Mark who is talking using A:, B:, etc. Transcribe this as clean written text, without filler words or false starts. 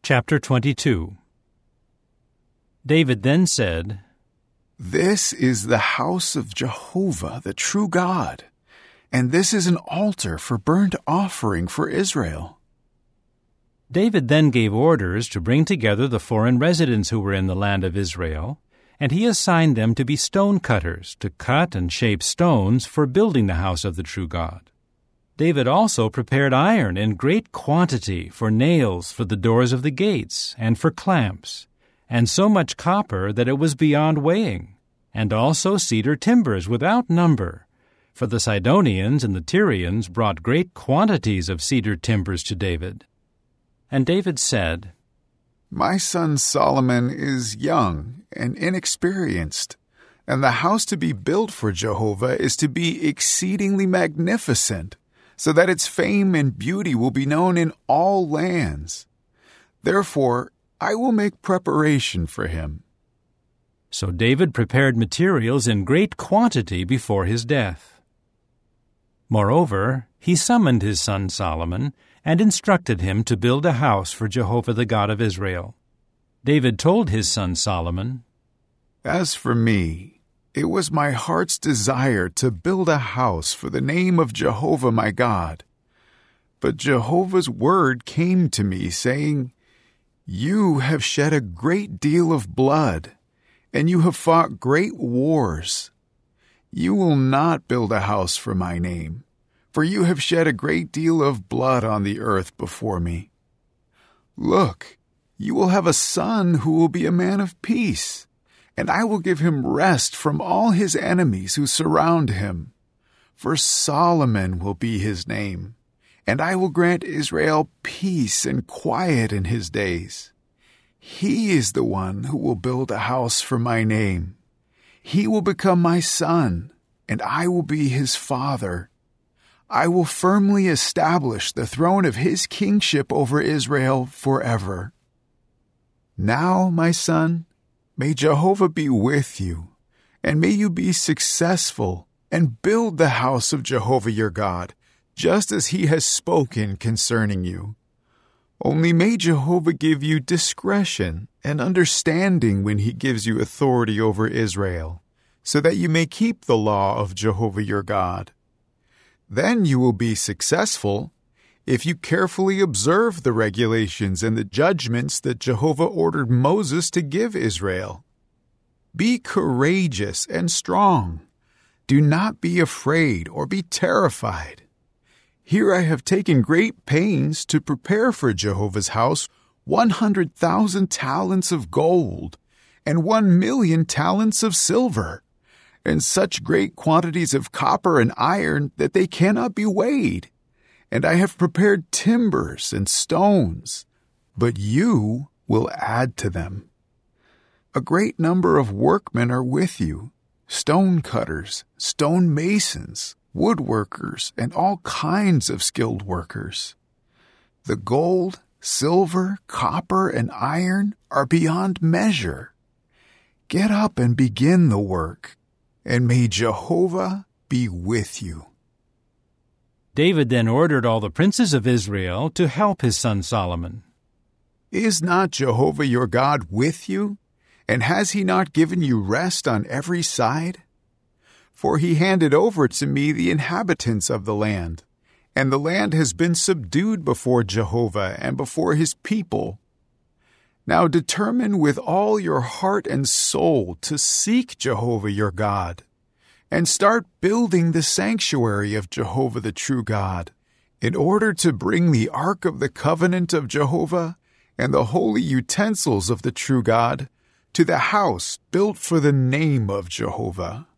A: Chapter 22. David then said,
B: "This is the house of Jehovah, the true God, and this is an altar for burnt offering for Israel."
A: David then gave orders to bring together the foreign residents who were in the land of Israel, and he assigned them to be stone cutters, to cut and shape stones for building the house of the true God. David also prepared iron in great quantity for nails for the doors of the gates and for clamps, and so much copper that it was beyond weighing, and also cedar timbers without number, for the Sidonians and the Tyrians brought great quantities of cedar timbers to David. And David said,
B: "My son Solomon is young and inexperienced, and the house to be built for Jehovah is to be exceedingly magnificent, so that its fame and beauty will be known in all lands. Therefore, I will make preparation for him."
A: So David prepared materials in great quantity before his death. Moreover, he summoned his son Solomon and instructed him to build a house for Jehovah the God of Israel. David told his son Solomon,
B: "As for me, it was my heart's desire to build a house for the name of Jehovah my God. But Jehovah's word came to me, saying, 'You have shed a great deal of blood, and you have fought great wars. You will not build a house for my name, for you have shed a great deal of blood on the earth before me. Look, you will have a son who will be a man of peace, and I will give him rest from all his enemies who surround him. For Solomon will be his name, and I will grant Israel peace and quiet in his days. He is the one who will build a house for my name. He will become my son, and I will be his father. I will firmly establish the throne of his kingship over Israel forever. Now, my son, may Jehovah be with you, and may you be successful, and build the house of Jehovah your God, just as he has spoken concerning you. Only may Jehovah give you discretion and understanding when he gives you authority over Israel, so that you may keep the law of Jehovah your God. Then you will be successful if you carefully observe the regulations and the judgments that Jehovah ordered Moses to give Israel. Be courageous and strong. Do not be afraid or be terrified. Here I have taken great pains to prepare for Jehovah's house 100,000 talents of gold and 1,000,000 talents of silver, and such great quantities of copper and iron that they cannot be weighed. And I have prepared timbers and stones, but you will add to them. A great number of workmen are with you, stone cutters, stone masons, woodworkers, and all kinds of skilled workers. The gold, silver, copper, and iron are beyond measure. Get up and begin the work, and may Jehovah be with you."
A: David then ordered all the princes of Israel to help his son Solomon.
B: "Is not Jehovah your God with you? And has he not given you rest on every side? For he handed over to me the inhabitants of the land, and the land has been subdued before Jehovah and before his people. Now determine with all your heart and soul to seek Jehovah your God, and start building the sanctuary of Jehovah the true God, in order to bring the ark of the covenant of Jehovah and the holy utensils of the true God to the house built for the name of Jehovah.